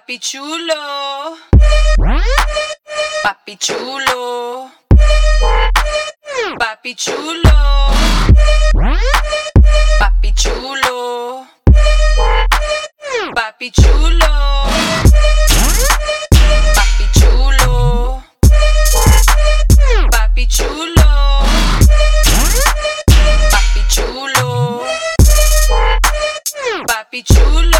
Papi chulo, papi chulo, papi chulo, papi chulo, papi chulo, papi chulo, papi chulo, papi chulo, papi chulo.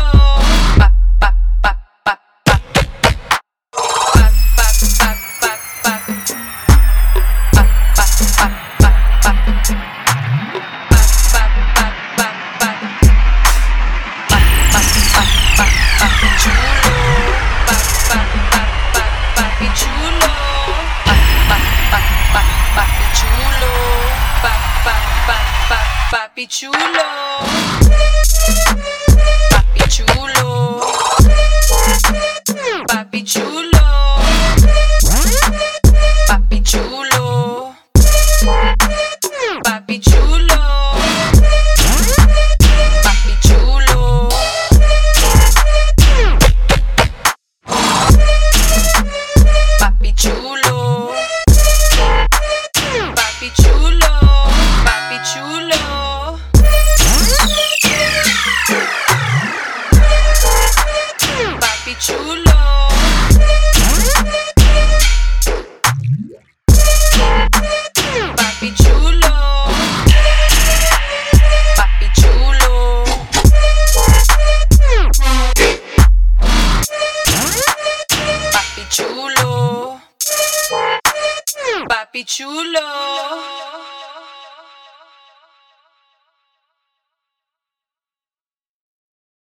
Papi chulo.